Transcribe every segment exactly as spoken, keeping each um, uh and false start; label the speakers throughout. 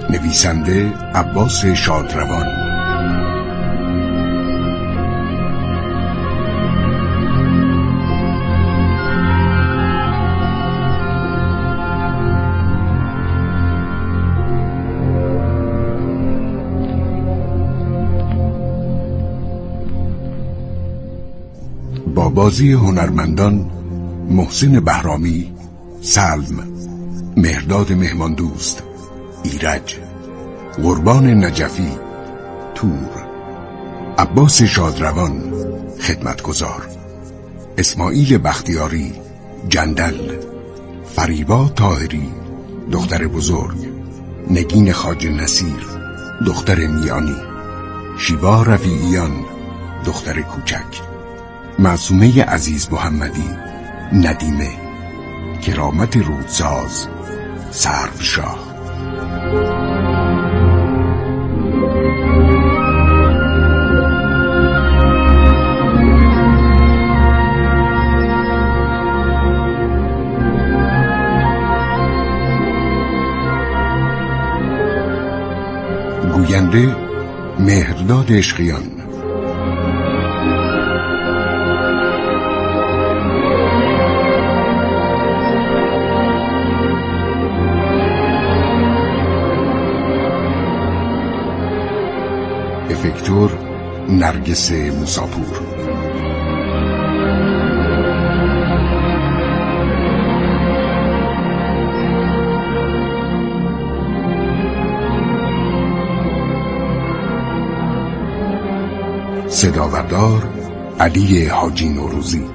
Speaker 1: نویسنده عباس شادروان، با بازی هنرمندان محسن بهرامی، سلم، مهرداد مهماندوست، ایرج، قربان نجفی، تور، عباس شادروان، خدمتگزار، اسماعیل بختیاری، جندل، فریبا طاهری، دختر بزرگ، نگین خواجه نصیر، دختر میانی، شیوا رفیعیان، دختر کوچک، معصومه عزیز محمدی، ندیمه، کرامت رودساز، سروشاه. گوینده مهرداد عشقیان. افکتور نرگس موساپور. صداوردار علی حاجی نوروزی.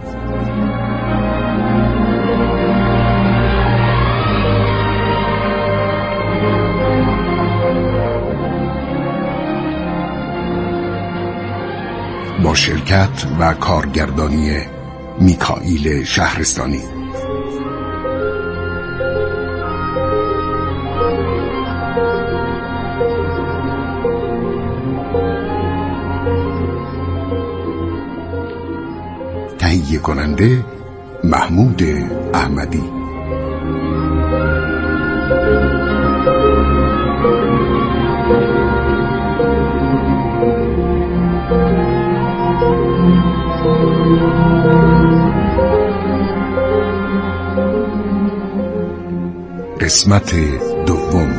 Speaker 1: با شرکت و کارگردانی میکائیل شهرستانی. تهیه کننده محمود احمدی. قسمت دوم.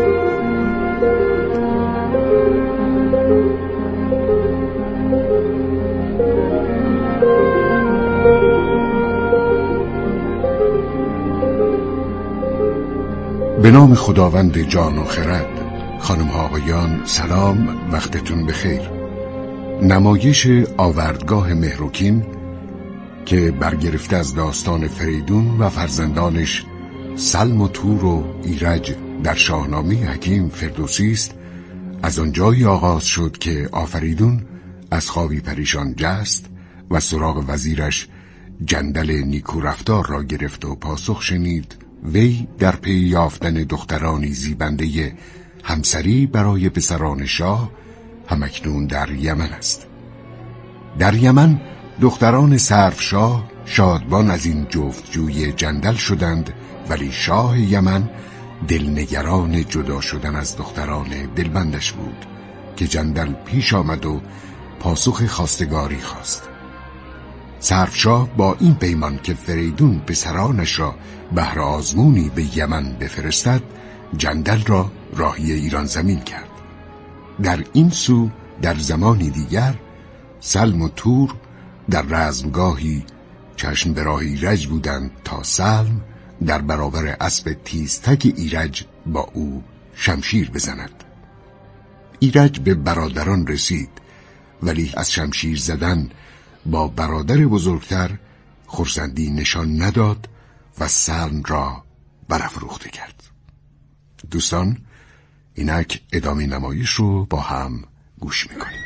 Speaker 1: به نام خداوند جان و خرد. خانم ها آقایان سلام، وقتتون بخیر. نمایش آوردگاه مهروکین که برگرفته از داستان فریدون و فرزندانش سلم و تور و ایرج در شاهنامه حکیم فردوسی است، از آنجایی آغاز شد که آفریدون از خوابی پریشان جست و سراغ وزیرش جندل نیکو رفتار را گرفت و پاسخ شنید وی در پی یافتن دخترانی زیبنده همسری برای پسران شاه همکنون در یمن است. در یمن دختران سروشاه شادبان از این جفتجوی جندل شدند، ولی شاه یمن دلنگران جدا شدن از دختران دلبندش بود که جندل پیش آمد و پاسخ خواستگاری خواست. سروشاه با این پیمان که فریدون پسرانش را بهر آزمونی به یمن بفرستد، جندل را راهی ایران زمین کرد. در این سو در زمانی دیگر سلم و تور در رزمگاهی چشم به راه ایرج بودند تا سلم در برابر اسب تیزتک ایرج با او شمشیر بزند. ایرج به برادران رسید، ولی از شمشیر زدن با برادر بزرگتر خرسندی نشان نداد و سلم را برافروخته کرد. دوستان، اینک ادامه نمایش رو با هم گوش میکنیم.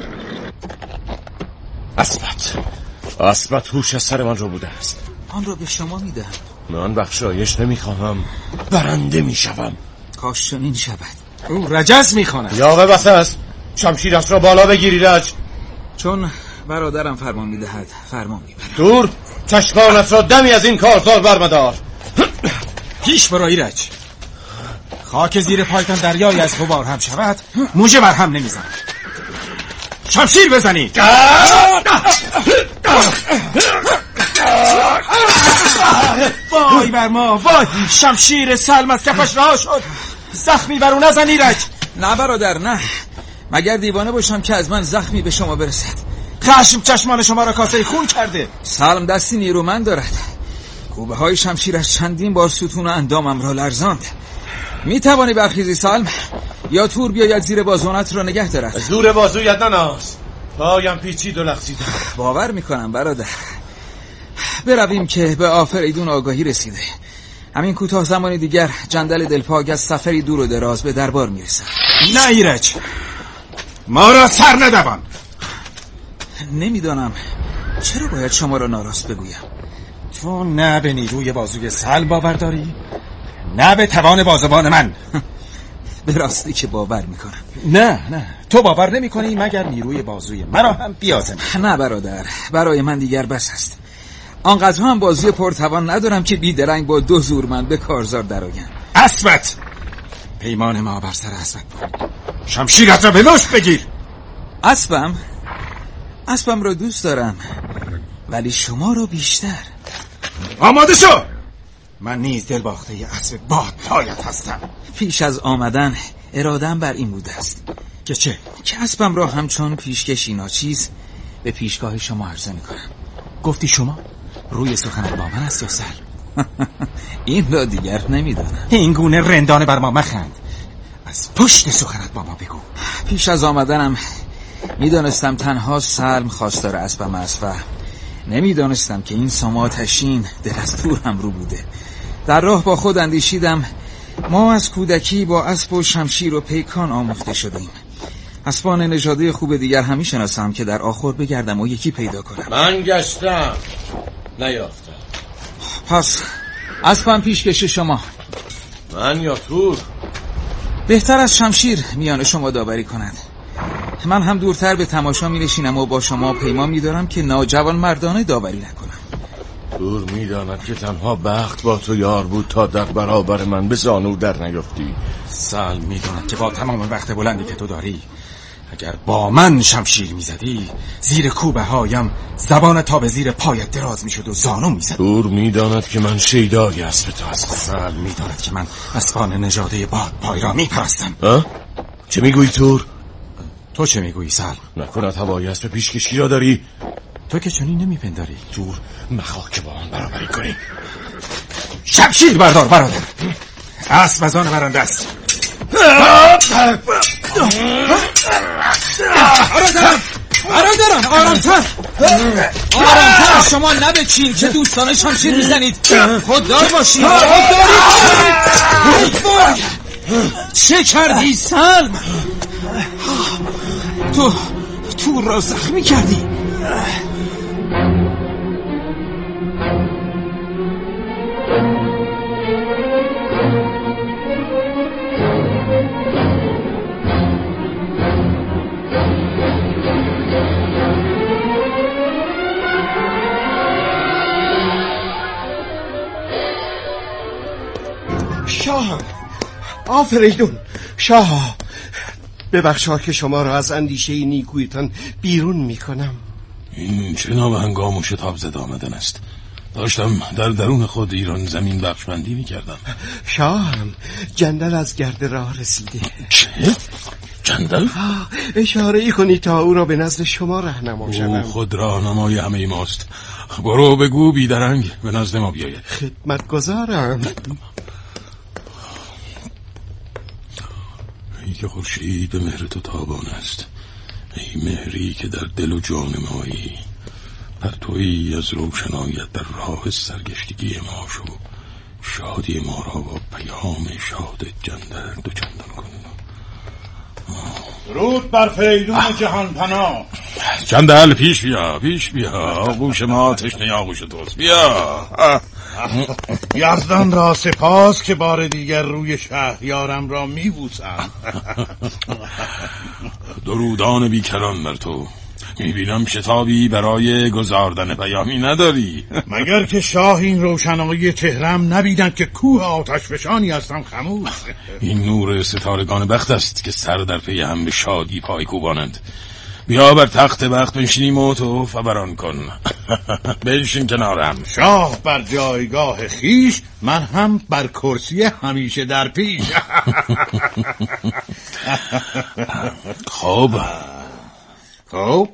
Speaker 2: اسبت اسبت هوش از سر من رو بوده است.
Speaker 3: آن را به شما میدهم.
Speaker 2: من بخشایش نمیخواهم، برنده میشوم.
Speaker 3: کاش چنین شود. او رجز میخواند.
Speaker 2: یاوه بس است، شمشیرش را بالا بگیری رج.
Speaker 3: چون برادرم فرمان میدهد فرمان میبرم.
Speaker 2: دور، چشمانت را دمی از این کارزار برمدار.
Speaker 3: پیش برای رج.
Speaker 4: خاک زیر پایتان دریای از غبار هم شود موجه بر هم نمیزن. شمشیر بزنید. وای بر ما، وای. شمشیر سلم از کفش رها شد. زخمی بر او نزن ایرج.
Speaker 3: نه برادر نه، مگر دیوانه باشم که از من زخمی به شما برسد؟
Speaker 4: خشم چشمان شما را کاسه خون کرده.
Speaker 3: سلم دستی نیرومند دارد. کوبه های شمشیرش چندین بار ستون و اندامم را لرزاند. می توانی برخیزی سلم، یا تور بیاید زیر بازوانت را نگه دارد؟
Speaker 2: زور بازویت نناز، پایم پیچید و لغزیدم.
Speaker 3: باور میکنم برادر. برویم که به آفریدون آگاهی رسیده. همین کوتاه زمانی دیگر جندل دلپاگ از سفری دور و دراز به دربار میرسد.
Speaker 4: نه ایرج، ما را سر ندوان.
Speaker 3: نمیدانم چرا باید شما را ناراست بگویم.
Speaker 4: تو نه به نیروی بازوی سلم باور داری، نه به توان بازوان من.
Speaker 3: به راستی که باور میکنم.
Speaker 4: نه نه، تو باور نمی کنی مگر نیروی بازوی مرا هم بیازم.
Speaker 3: نه برادر، برای من دیگر بس است. آنقدر هم بازوی پرتوان ندارم که بیدرنگ با دو زورمند به کارزار درآیم.
Speaker 4: اسبت، پیمان ما بر سر اسبت بود. شمشیرت را به مشت بگیر.
Speaker 3: اسبم؟ اسبم را دوست دارم، ولی شما را بیشتر.
Speaker 4: آماده شو. من نیز دل باخته اسب باد پایت هستم.
Speaker 3: پیش از آمدن ارادم بر این بوده است
Speaker 4: که چه؟
Speaker 3: که اسبم را همچون پیشکشی ناچیز به پیشگاه شما عرضه میکنم.
Speaker 4: گفتی شما؟ روی سخنت با من است یا سر؟
Speaker 3: این را دیگر نمیدانم.
Speaker 4: این گونه رندانه بر ما مخند. از پشت سخنت با ما بگو.
Speaker 3: پیش از آمدنم میدانستم تنها سلم خواستار اسبم است و نمیدانستم که این ساماتشین دل از تور هم رو بوده. در راه با خود اندیشیدم ما از کودکی با اسب و شمشیر و پیکان آموخته شدیم. اسبان نژاده خوب دیگر همی شناسم که در آخر بگردم و یکی پیدا کنم.
Speaker 2: من گشتم نیافتم.
Speaker 3: پس اسبم پیشکش شما.
Speaker 2: من یا تور؟
Speaker 3: بهتر از شمشیر میان شما داوری کند. من هم دورتر به تماشا می نشینم و با شما پیمان می دارم که ناجوان مردانه داوری نکنم.
Speaker 2: تور می داند که تنها بخت با تو یار بود تا در برابر من به زانو در نیافتی.
Speaker 4: سلم می داند که با تمام وقت بلندی که تو داری اگر با من شمشیر می زدی زیر کوبه هایم زبان تا به زیر پایت دراز می شد و زانو می زد.
Speaker 2: تور می داند که من شیدای اسب تو هستم.
Speaker 4: سلم می داند که من اسبان نژاده باد پای را می پرستم.
Speaker 2: چه می گویی تور؟
Speaker 4: تو چه می گویی سلم؟
Speaker 2: نکند هوای اسب پیشکشی را داری؟
Speaker 4: تو که چنین نمی پنداری.
Speaker 2: تور مخواه که با آن برابری کنی.
Speaker 4: شمشیر بردار برادر. اسب از آن برنده است.
Speaker 3: برادرم برادرم آرامتر آرامتر. شما نبچین که دوستانه شمشیر میزنید. خوددار باشید. خودداری. چه کردی سلم؟ تو تو را زخمی کردی.
Speaker 5: شاه، آفریدون شاه، ببخشا که شما را از اندیشه نیکویتان بیرون می کنم.
Speaker 6: این چه نام هنگام و شتاب زد آمدن است. داشتم در درون خود ایران زمین بخشبندی می کردم.
Speaker 5: شاهم، جندل از گرد راه رسیده.
Speaker 6: چه؟ جندل؟
Speaker 5: اشاره ای کنی تا او را به نزد شما رهنما شوم.
Speaker 6: او خود راهنمای همه ماست. برو بگو بیدرنگ به نزد ما بیاید.
Speaker 5: خدمتگزارم.
Speaker 6: ای که خورشید به مهر تو تابان است، ای مهری که در دل و جان مایی، پرتویی از روشنایت در راه سرگشتگی ما شو، شادی ما را با پیام شاد جندل دو چندان کن.
Speaker 7: درود بر فریدون جهان پناه.
Speaker 6: جندل پیش بیا، پیش بیا، آغوش ما تشنه آغوش توست، بیا.
Speaker 7: یزدان را سپاس که بار دیگر روی شهریارم را میبوسم.
Speaker 6: درودان بیکران بر تو. میبینم شتابی برای گزاردن پیامی نداری.
Speaker 7: مگر که شاه این روشنایی چهرم نبیدند که کوه آتش فشانی هستم خموش.
Speaker 6: این نور ستارگان بخت است که سر در پی هم به شادی پای کوبانند. بیا بر تخت بخت بنشینیم و تو فوران کن. بنشین کنارم.
Speaker 7: شاه بر جایگاه خیش، من هم بر کرسی همیشه در پیش.
Speaker 6: خب
Speaker 7: خب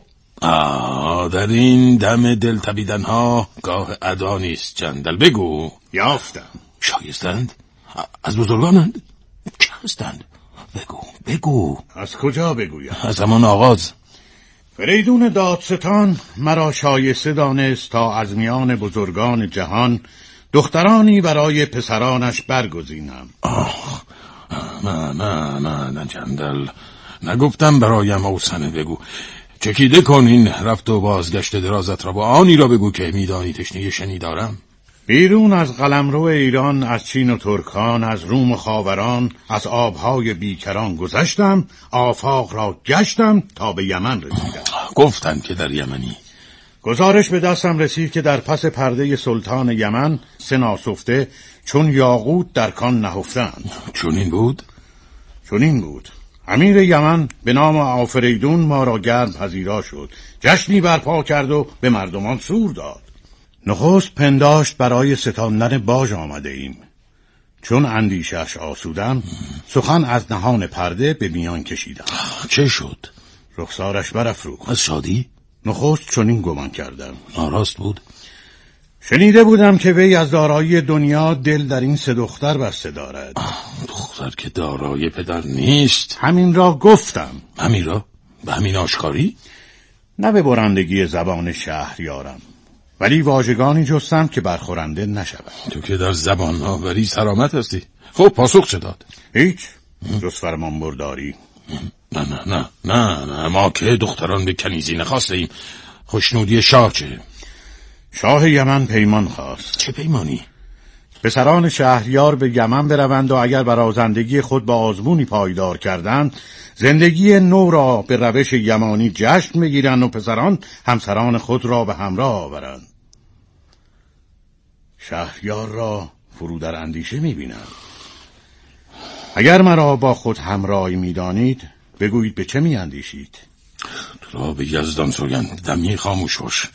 Speaker 6: آه در این دم دل تبیدن ها گاه ادا نیست. جندل بگو.
Speaker 7: یافتم.
Speaker 6: شایستند؟ از بزرگانند؟ چه هستند؟ بگو بگو.
Speaker 7: از کجا بگویم؟
Speaker 6: از همان آغاز.
Speaker 7: فریدون دادستان مرا شایسته دانست تا از میان بزرگان جهان دخترانی برای پسرانش برگزینم.
Speaker 6: آه نه نه نه نه جندل، نگفتم برایم اوسنه. بگو چکیده کن این رفت و بازگشت درازت را، با آنی را بگو که میدانی تشنه شنیدارم.
Speaker 7: بیرون از قلمرو ایران، از چین و ترکان، از روم و خاوران، از آبهای بیکران گذشتم، آفاق را گشتم تا به یمن رسیدم.
Speaker 6: گفتند که در یمنی.
Speaker 7: گزارش به دستم رسید که در پس پرده سلطان یمن سه ناسفته چون یاقوت در کان نهفتند.
Speaker 6: چون این بود؟
Speaker 7: چون این بود. امیر یمن به نام آفریدون ما را گرم پذیرا شد، جشنی برپا کرد و به مردمان سور داد. نخست پنداشت برای ستاندن باج آمده ایم. چون اندیشش آسودم، سخن از نهان پرده به میان کشیدم.
Speaker 6: چه شد؟
Speaker 7: رخسارش برافروخت.
Speaker 6: از شادی؟
Speaker 7: نخست چنین گمان کردم.
Speaker 6: ناراست بود؟
Speaker 7: شنیده بودم که وی از دارایی دنیا دل در این سه دختر بسته دارد.
Speaker 6: دختر که دارای پدر نیست.
Speaker 7: همین را گفتم.
Speaker 6: همین را؟ به همین آشکاری؟
Speaker 7: نه به برندگی زبان شهریارم، ولی واژگانی جستم که برخورنده نشود.
Speaker 6: تو که در زبان آوری سرامت هستی. خب پاسخ چه داد؟
Speaker 7: هیچ، جز فرمان برداری.
Speaker 6: نه نه نه نه نه ما که دختران به کنیزی نخواسته ایم. خوشنودی شاه چه؟
Speaker 7: شاه یمن پیمان خواست.
Speaker 6: چه پیمانی؟
Speaker 7: پسران شهریار به یمن بروند و اگر برازندگی خود با آزمونی پایدار کردند، زندگی نو را به روش یمانی جشن میگیرند و پسران همسران خود را به همراه آورند. شهریار را فرو در اندیشه میبینند. اگر مرا با خود همراهی میدانید، بگویید به چه میاندیشید؟
Speaker 6: تو را به یزدان سوگند، دمی خاموش باش.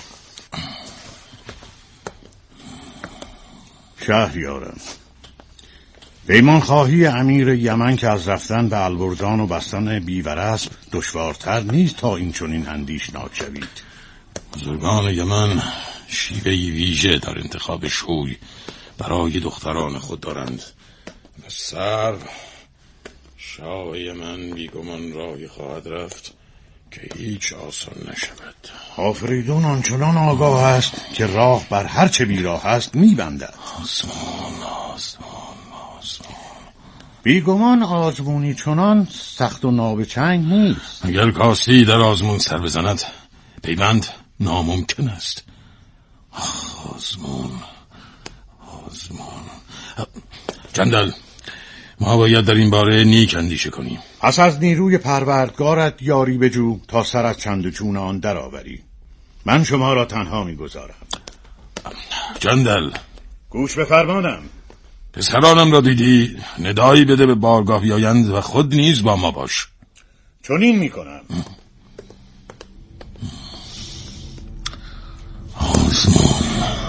Speaker 7: شهریارم، پیمان خواهی امیر یمن که از رفتن به البرزان و بستن بیورسب دشوارتر نیست تا این چنین اندیشناک شوید.
Speaker 6: بزرگان یمن شیوهی ویژه در انتخاب شوی برای دختران خود دارند. سر شاه یمن بیگمان راهی خواهد رفت که هیچ آسان نشود.
Speaker 7: آفریدون آنچنان آگاه است که راه بر هر چه بیراه است میبندد.
Speaker 6: آسمان آسمان آسمان.
Speaker 7: بیگمان آزمونی چنان سخت و نابچنگ نیست.
Speaker 6: اگر کاستی در آزمون سر بزند، پیوند ناممکن است. آزمون آزمون. جندل، ما باید در این باره نیک اندیشه کنیم.
Speaker 7: پس از نیروی پروردگارت یاری بجو تا سر از چند و چون آن در آوری. من شما را تنها میگذارم.
Speaker 6: جندل،
Speaker 7: گوش به فرمانم.
Speaker 6: پسرانم را دیدی، ندایی بده به بارگاه بیایند و خود نیز با ما باش.
Speaker 7: چنین میکنم.
Speaker 6: آسمان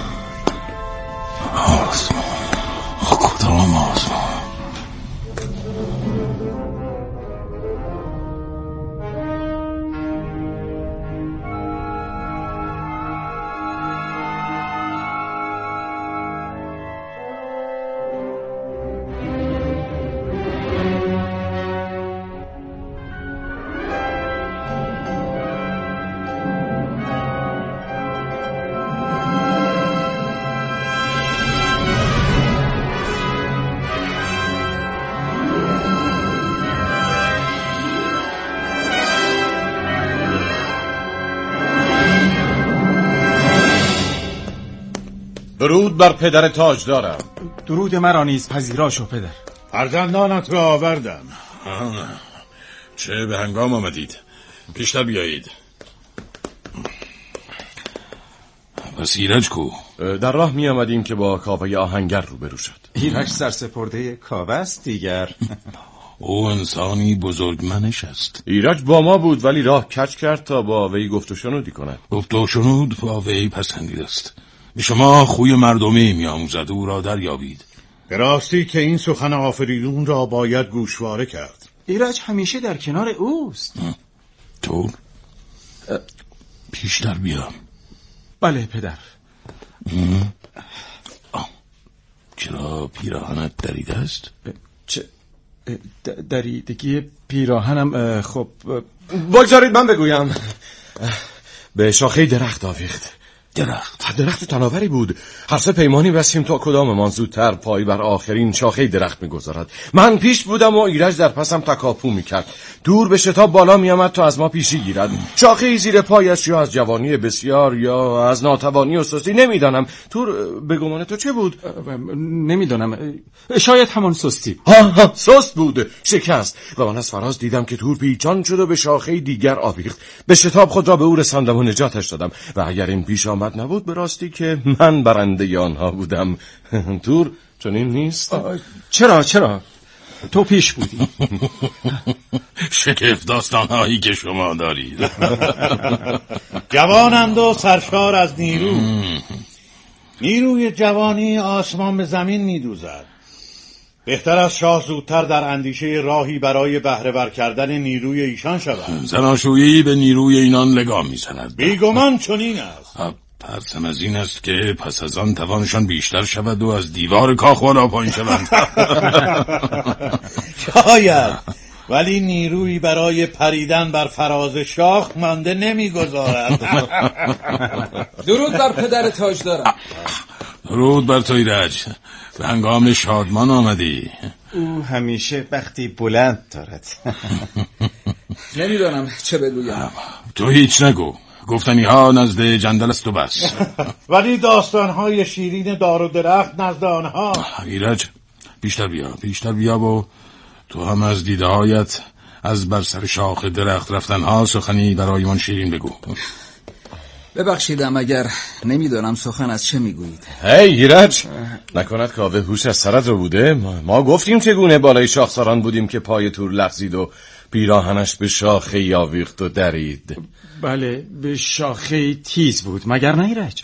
Speaker 6: آسمان. کدام آسمان؟
Speaker 2: درود بر پدر تاج دارم.
Speaker 4: درود مرا نیز پذیرا شو پدر.
Speaker 7: فرزندانت را آوردم.
Speaker 6: چه به هنگام آمدید. پیشتر بیایید. پس ایرج کو؟
Speaker 2: در راه می آمدیم که با کاوه آهنگر روبرو شد.
Speaker 4: ایرج سرسپرده کاوه است دیگر.
Speaker 6: او انسانی بزرگمنش است.
Speaker 2: ایرج با ما بود ولی راه کج کرد تا با وی گفت و شنودی کند.
Speaker 6: گفت و شنود با وی پسندید است. به شما خوی مردمی می آموزد، او را دریابید.
Speaker 7: به راستی که این سخن آفریدون را باید گوشواره کرد.
Speaker 4: ایرج همیشه در کنار اوست.
Speaker 6: تو پیشتر بیا.
Speaker 4: بله پدر.
Speaker 6: چرا پیراهنت دریده است؟
Speaker 4: چه دریدگی پیراهنم؟ خب
Speaker 2: بگذارید من بگویم. به شاخه درخت آویخت.
Speaker 6: درخت
Speaker 2: درخت تناوری بود. هر سه پیمانی بستیم تا کداممان زودتر پای بر آخرین شاخه درخت میگذارد. من پیش بودم و ایرج در پسم تکاپو میکرد. دور به شتاب بالا میآمد تا از ما پیشی گیرد. شاخه زیر پایش یا از جوانی بسیار یا از ناتوانی و سستی نمیدانم. تور به گمان تو چه بود؟
Speaker 4: نمیدانم، شاید همان سستی.
Speaker 2: ها ها سست بود. شکست و من از فراز دیدم که تور پیچان شد و به شاخه دیگر آویخت. به شتاب خود را به او رساندم و نجاتش دادم و اگر این پیش آمد نبود به راستی که من برنده آنها بودم. تور چنین نیست؟
Speaker 4: چرا چرا تو پیش بودی.
Speaker 6: شگفت داستانهایی که شما دارید.
Speaker 7: جوانند و سرشار از نیرو. نیروی جوانی آسمان به زمین می‌دوزد. بهتر از شاه زودتر در اندیشه راهی برای بهره ور کردن نیروی ایشان شود.
Speaker 6: زناشویی به نیروی اینان لگام می‌زند.
Speaker 7: بیگمان چنین است.
Speaker 6: ترسم از این است که پس از آن توانشان بیشتر شود و از دیوار کاخ بالا پایین شوند.
Speaker 7: شاید، ولی نیرویی برای پریدن بر فراز شاخ مانده نمیگذارد.
Speaker 3: درود بر پدر تاجدارم.
Speaker 6: درود بر تو ایرج. به هنگام شادمان آمدی.
Speaker 4: او همیشه بختی بلند دارد.
Speaker 3: نمیدانم چه بگویم.
Speaker 6: تو هیچ نگو. گفتنی ها نزد جندل است و بس.
Speaker 7: ولی داستان های شیرین دار و درخت نزد آنها.
Speaker 6: ایرج بیشتر بیا بیشتر بیا و تو هم از دیده هایت از بر سر شاخ درخت رفتن ها سخنی برای من شیرین بگو.
Speaker 3: ببخشیدم اگر نمیدانم سخن از چه میگویید.
Speaker 2: هی ایرج، نکند کاوه هوش از سرت رو بوده؟ ما, ما گفتیم چگونه بالای شاخساران بودیم که پای تور لغزید و پیراهنش به شاخه آویخت و درید.
Speaker 4: بله به شاخه تیز بود مگر نه ایرج؟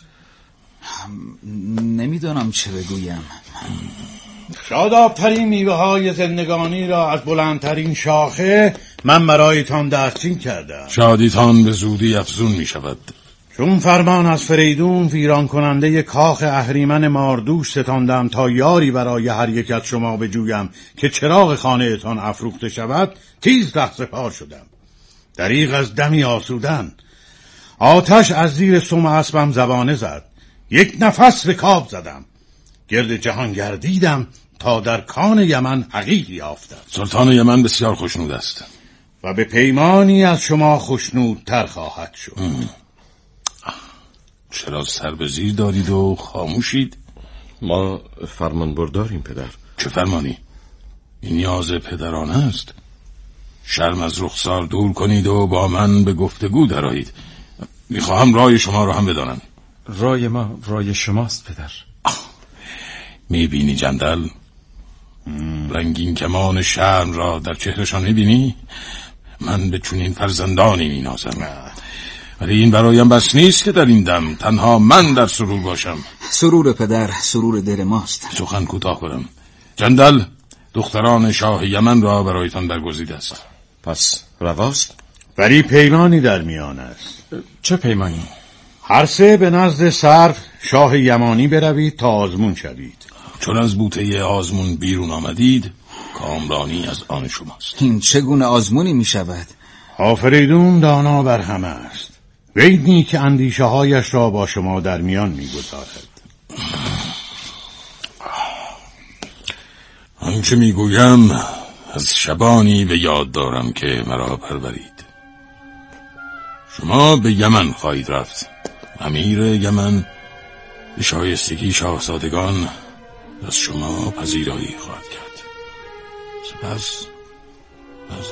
Speaker 3: نمیدانم چه بگویم.
Speaker 7: شادابترین میوه های زندگانی را از بلندترین شاخه من برایتان دستچین کردم.
Speaker 6: شادیتان به زودی افزون می شود.
Speaker 7: چون فرمان از فریدون ویران کننده کاخ اهریمن ماردوش ستاندم تا یاری برای هر یک از شما بجویم که چراغ خانه تان افروخته شود، تیز رهسپار شدم. دریغ از دمی آسودن. آتش از زیر سم اسبم زبانه زد. یک نفس رکاب زدم. گرد جهان گردیدم تا در کان یمن حقیقی یافتم.
Speaker 6: سلطان یمن بسیار خوشنود است
Speaker 7: و به پیمانی از شما خوشنودتر خواهد شد. ام.
Speaker 6: چرا سر به زیر دارید و خاموشید؟
Speaker 2: ما فرمان برداریم پدر.
Speaker 6: چه فرمانی؟ این نیاز پدرانه است. شرم از رخسار دور کنید و با من به گفتگو درآیید. میخواهم رای شما رو هم بدانم.
Speaker 4: رای ما رای شماست پدر.
Speaker 6: میبینی جندل؟ رنگین کمان شرم را در چهرشان میبینی؟ من به چنین فرزندانی مینازم. ولی این برایم بس نیست که در این دم تنها من در سرور باشم.
Speaker 3: سرور پدر سرور دل ماست.
Speaker 6: سخن کوتاه کنم. جندل دختران شاه یمن را برایتان برگزیده است.
Speaker 2: پس رواست؟
Speaker 7: ولی پیمانی در میان است.
Speaker 4: چه پیمانی؟
Speaker 7: هر سه به نزد سرو شاه یمانی بروید تا آزمون شوید.
Speaker 6: چون از بوته آزمون بیرون آمدید کامرانی از آن شماست.
Speaker 3: این چگونه آزمونی می شود؟
Speaker 7: آفریدون دانا بر همه است. وی که اندیشه هایش را با شما در میان می گذارد.
Speaker 6: آنچه می گویم از شبانی به یاد دارم که مرا پرورید. شما به یمن خواهید رفت. امیر یمن به شایستگی شاهزادگان از شما پذیرایی خواهد کرد. سپس از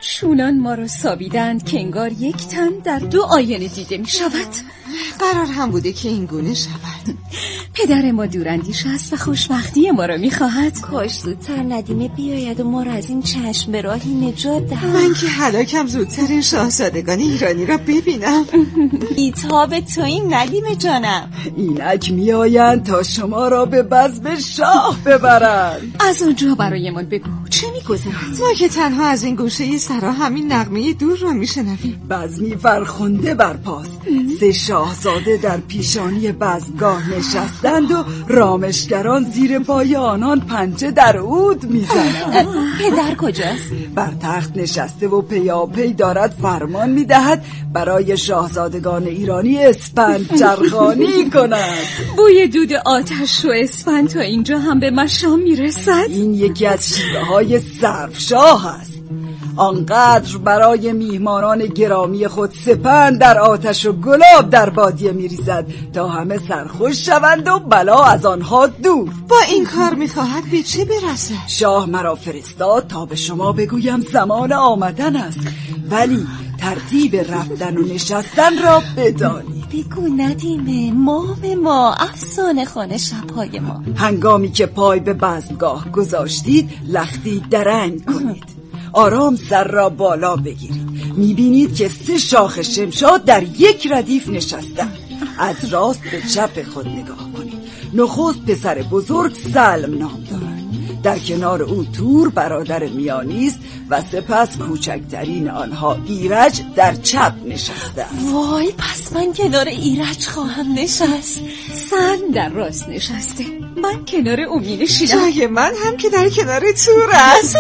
Speaker 8: چونان ما رو سابیدند که انگار یک تن در دو آینه دیده می شود.
Speaker 9: قرار هم بوده که این گونه شود.
Speaker 8: پدر ما دوراندیش است و خوشبختی ما رو می خواهد.
Speaker 10: کاش زودتر ندیمه بیاید و ما رو از این چشم به راهی نجات دهد.
Speaker 9: من که هلاکم زودتر شاهزادگان ایرانی را ببینم.
Speaker 10: بیتاب توییم ندیمه جانم.
Speaker 11: اینک می آیند تا شما را به بزم شاه ببرند.
Speaker 8: از اونجا برایمان بگو چه می گذرد؟
Speaker 9: ما که تنها از این گوشه سرا همین نغمه دور را می شنویم.
Speaker 11: بزمی فرخنده برپاست. سه شاهزاده در پیشانی بزمگاه نشستند و رامشگران زیر پای آنان پنجه در عود میزنند.
Speaker 8: پدر کجاست؟
Speaker 11: بر تخت نشسته و پیاپی دارد فرمان میدهد برای شاهزادگان ایرانی اسپند چرخانی کنند.
Speaker 8: بوی دود آتش و اسپند تا اینجا هم به مشام میرسد.
Speaker 11: این یکی از شیوه های سرفشاه است. آنقدر برای میهمانان گرامی خود سپند در آتش و گلاب در بادیه میریزد تا همه سرخوش شوند و بلا از آنها دور.
Speaker 9: با این کار میخواهد به چه برسه؟
Speaker 11: شاه مرا فرستاد تا به شما بگویم زمان آمدن است، ولی ترتیب رفتن و نشستن را بدانید.
Speaker 10: بگو ندیمه، مام ما، افسانه خانه شبهای ما.
Speaker 11: هنگامی که پای به بزمگاه گذاشتید لختی درنگ کنید، آرام سر را بالا بگیرید. میبینید که سه شاخ شمشاد در یک ردیف نشستن. از راست به چپ خود نگاه کنید. نخست پسر بزرگ سلم نام دارد، در کنار او تور برادر میانی است و سپس کوچکترین آنها ایرج در چپ نشسته.
Speaker 10: وای، پس من کنار ایرج خواهم نشست.
Speaker 8: سلم در راست نشسته، من کنار او می نشینم.
Speaker 9: جای من هم که در کنار تور است.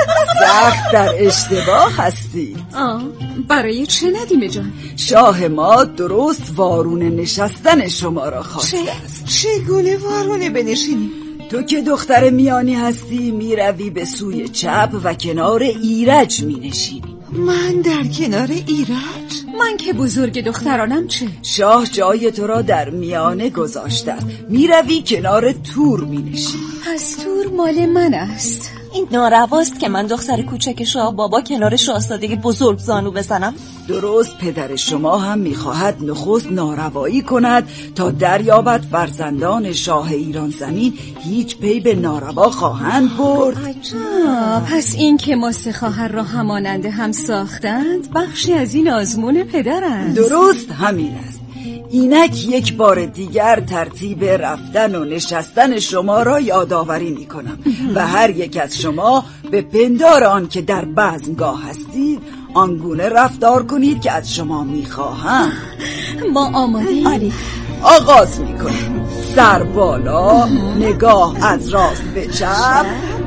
Speaker 11: سخت در اشتباه هستی.
Speaker 8: آه، برای چه ندیمه جان؟
Speaker 11: شاه ما درست وارونه نشستن شما را خواسته است.
Speaker 9: چگونه وارونه بنشینی؟
Speaker 11: تو که دختر میانی هستی میروی به سوی چپ و کنار ایرج مینشینی.
Speaker 9: من در کنار ایرج؟
Speaker 8: من که بزرگ دخترانم چه؟
Speaker 11: شاه جای تو را در میانه گذاشته است، میروی کنار تور مینشینی.
Speaker 8: پس تور مال من است.
Speaker 10: این نارواست که من دختر کوچک شاه بابا کنار شاهزاده بزرگ زانو بزنم.
Speaker 11: درست پدر شما هم میخواهد نخست ناروایی کند تا دریابد فرزندان شاه ایران زمین هیچ پی به ناروا خواهند برد.
Speaker 8: آه، پس این که ما سه خواهر را همانند هم ساختند بخشی از این آزمون پدر است.
Speaker 11: درست همین است. اینک یک بار دیگر ترتیب رفتن و نشستن شما را یادآوری می کنم و هر یک از شما به پندار آن که در بزمگاه هستید آنگونه رفتار کنید که از شما می خواهم.
Speaker 8: ما آماده
Speaker 11: آلی آغاز می کنیم. سر بالا، نگاه از راست به چپ.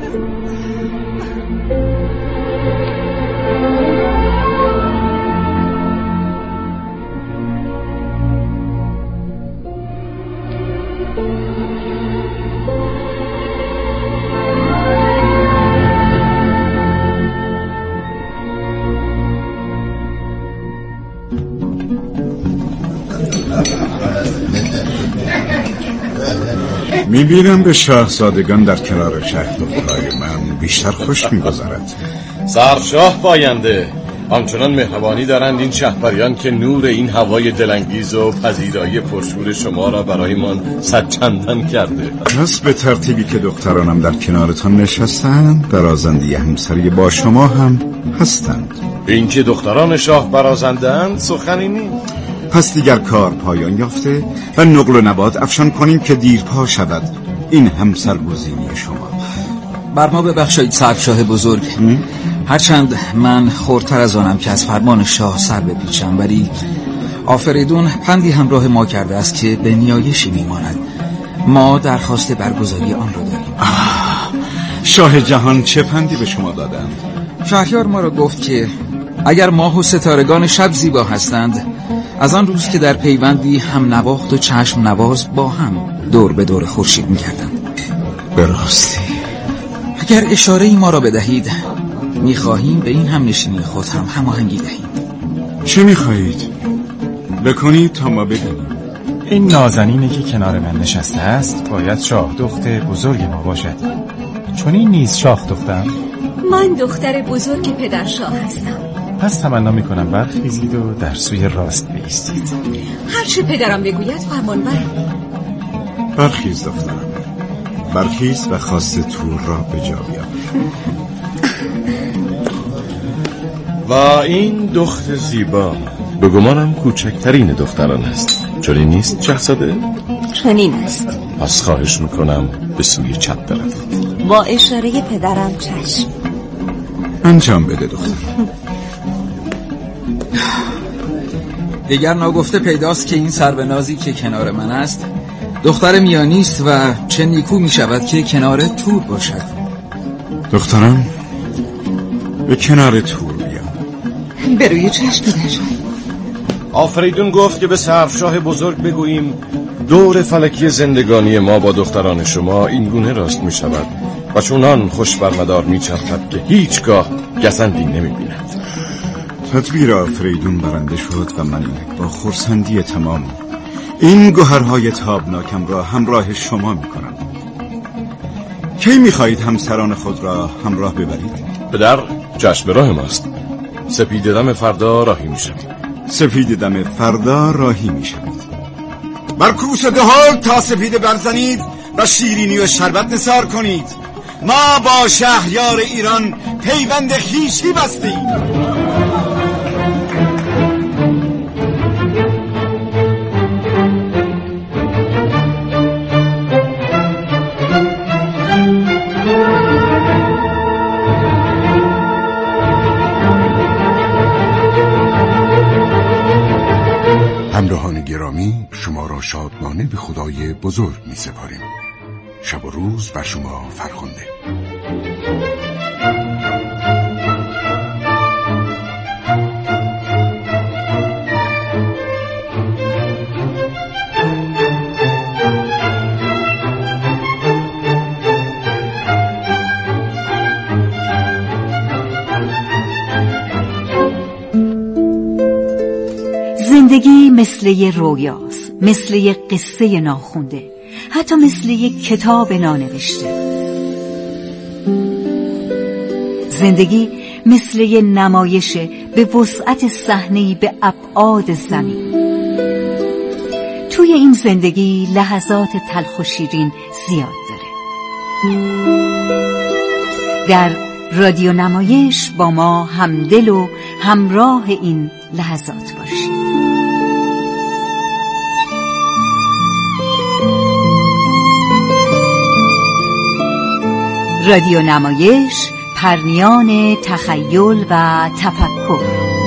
Speaker 7: میبینم به شاهزادگان در کنار شهر دخترای من بیشتر خوش میگذرد.
Speaker 2: سرشاه پاینده، همچنان مهربانی دارند این شهپریان که نور این هوای دلانگیز و پذیرایی پرشور شما را برایمان صدچندان کرده.
Speaker 7: پس به ترتیبی که دخترانم در کنارتان نشستند برازنده همسری با شما هم هستند.
Speaker 2: این که دختران شاه برازندند سخنی نیست.
Speaker 7: پس دیگر کار پایان یافته و نقل و نبات افشان کنیم که دیرپا شود این همسرگزینی شما.
Speaker 3: بر ما ببخشید سرفشاه بزرگ، هرچند من خردتر از آنم که از فرمان شاه سر بپیچم، ولی آفریدون پندی همراه ما کرده است که به نیایشی میماند. ما درخواست برگزاری آن را داریم.
Speaker 7: شاه جهان چه پندی به شما دادند؟
Speaker 3: شهریار ما را گفت که اگر ماه و ستارگان شب زیبا هستند، از آن روز که در پیوندی هم نواخت و چشم نواز با هم دور به دور خورشید می‌گردند.
Speaker 7: به راستی
Speaker 3: اگر اشاره ای ما را بدهید می‌خواهیم به این هم نشینی خود هم هماهنگی دهیم.
Speaker 7: چه می‌خواهید؟ بکنید تا ما ببینیم.
Speaker 4: این نازنینی که کنار من نشسته است باید شاه دخت بزرگ ما باشد. چون این نیز شاه دختم.
Speaker 8: من دختر بزرگ پدرشاه هستم.
Speaker 4: پس تمنا میکنم برخیزید و در سوی راست بایستید.
Speaker 8: هر چه پدرم بگوید فرمانبرم.
Speaker 12: برخیز دخترم، برخیز و خواست تور را به جا بیار.
Speaker 2: و این دختر زیبا به گمانم کوچکترین دختران است، چنین نیست شاهزاده؟
Speaker 10: چنین است.
Speaker 2: پس خواهش میکنم به سوی چپ بروید.
Speaker 10: با اشاره پدرم چشم.
Speaker 12: انجام بده دختر.
Speaker 3: دیگر ناگفته پیداست که این سربنازی که کنار من است دختر میانی است و چه نیکو می شود که کنار تور باشد.
Speaker 12: دخترم به کنار تور بیا.
Speaker 9: به روی چشم پدرشاه.
Speaker 2: آفریدون گفت که به سرفشاه بزرگ بگوییم دور فلکی زندگانی ما با دختران شما این گونه راست می شود و چونان خوش برمدار می چرخد که هیچگاه گزندی نمی بیند.
Speaker 12: تدبیر آفریدون برنده شد و من با خرسندی تمام این گوهرهای تابناکم را همراه شما می کنم. کی می خواهید همسران خود را همراه ببرید؟
Speaker 2: پدر جشن راه ماست. سپید دم فردا راهی می شود.
Speaker 12: سپید دم فردا راهی می شود. بر کوس دهال تا سپید برزنید و شیرینی و شربت نثار کنید. ما با شهریار ایران پیوند خویشی بستیم.
Speaker 1: همراهان گرامی، شما را شادمانه به خدای بزرگ می سپاریم. شب و روز بر شما فرخنده.
Speaker 13: زندگی مثل یه رویاست، مثل یه قصه ناخونده، حتی مثل یه کتاب نانوشته. زندگی مثل یه نمایشه به وسعت صحنه‌ای به ابعاد زمین. توی این زندگی لحظات تلخ و شیرین زیاد داره. در رادیو نمایش با ما همدل و همراه این لحظات باشید. رادیو نمایش، پرنیان تخیل و تفکر.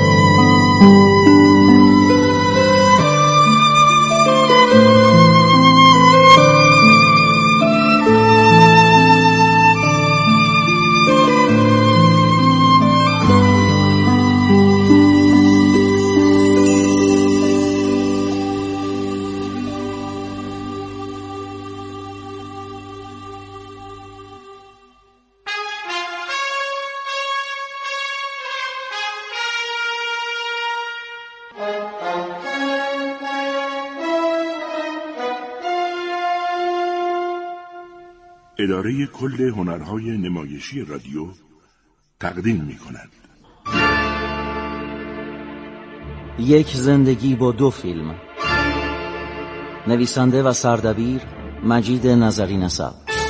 Speaker 6: اداره کل هنرهای نمایشی رادیو تقدیم می کند
Speaker 14: یک زندگی با دو فیلم. نویسنده و سردبیر مجید نظری نسب.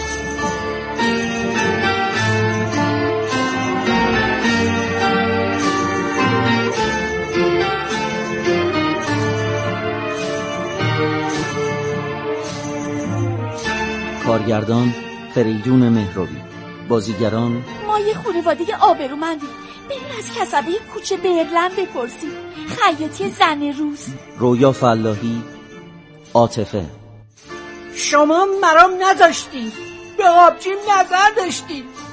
Speaker 14: کارگردان فریدون مهروی. بازیگران
Speaker 10: ما یه خانواده آبرومندیم. بریم از کسبه کوچه برلن بپرسیم. خیاطی زن روز.
Speaker 14: رویا فلاحی. عاطفه.
Speaker 15: شما مرام نداشتید، به آبجیم نظر داشتید.